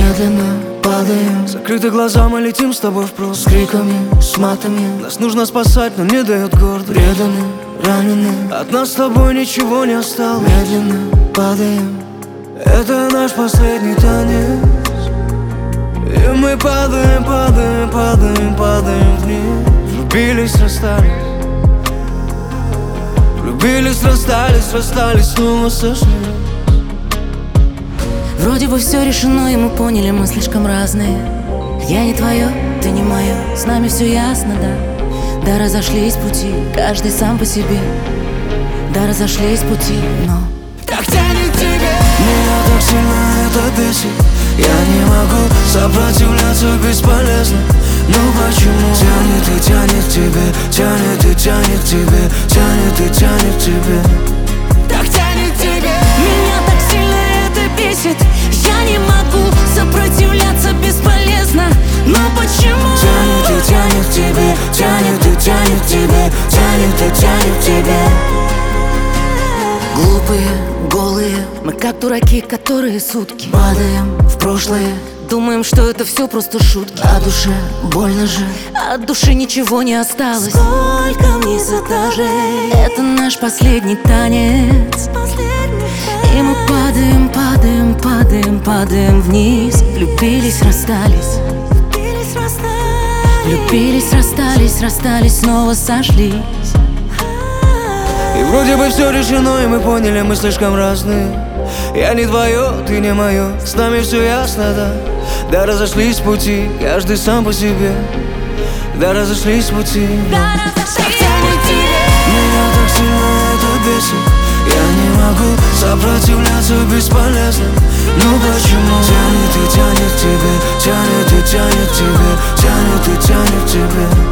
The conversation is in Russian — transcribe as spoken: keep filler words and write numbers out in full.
медленно падаем. Закрыты глаза, мы летим с тобой в прошлое. С криками, с матами. Нас нужно спасать, но не дает гордость. Преданы, ранены. От нас с тобой ничего не осталось. Медленно падаем. Это наш последний танец. И мы падаем, падаем, падаем, падаем вниз. Влюбились, расстались. Влюбились, расстались, расстались, снова сошлись. Вроде бы все решено, и мы поняли, мы слишком разные. Я не твое, ты не мое, с нами все ясно, да. Да, разошлись пути, каждый сам по себе. Да, разошлись пути, но так тянет тебе. Меня так сильно это бесит. Я не могу сопротивляться, бесполезно. Ну почему? Тянет и тянет к тебе, тянет и тянет к тебе, тянет и тянет к тебе. Так тянет тебе. Меня так сильно это бесит. Я не могу сопротивляться, бесполезно. Но почему? Тянет и тянет к тебе, тянет и тянет к тебе, тянет и тянет к тебе. Глупые, голые, мы как дураки, которые сутки падаем в прошлое. Думаем, что это все просто шутки. А душе больно же, от души ничего не осталось. Сколько вниз этажей. Это наш последний танец. И мы падаем, падаем, падаем, падаем вниз. Влюбились, расстались. Влюбились, расстались, расстались, снова сошлись. И вроде бы все решено, и мы поняли, мы слишком разные. Я не твое, ты не мое, с нами все ясно, да. Да, разошлись пути, каждый сам по себе. Да, разошлись пути. Да, разошлись пути. Меня так сильно это бесит. Я не могу сопротивляться, бесполезно. Ну почему? Тянет и тянет к тебе, тянет и тянет к тебе, тянет и тянет к тебе.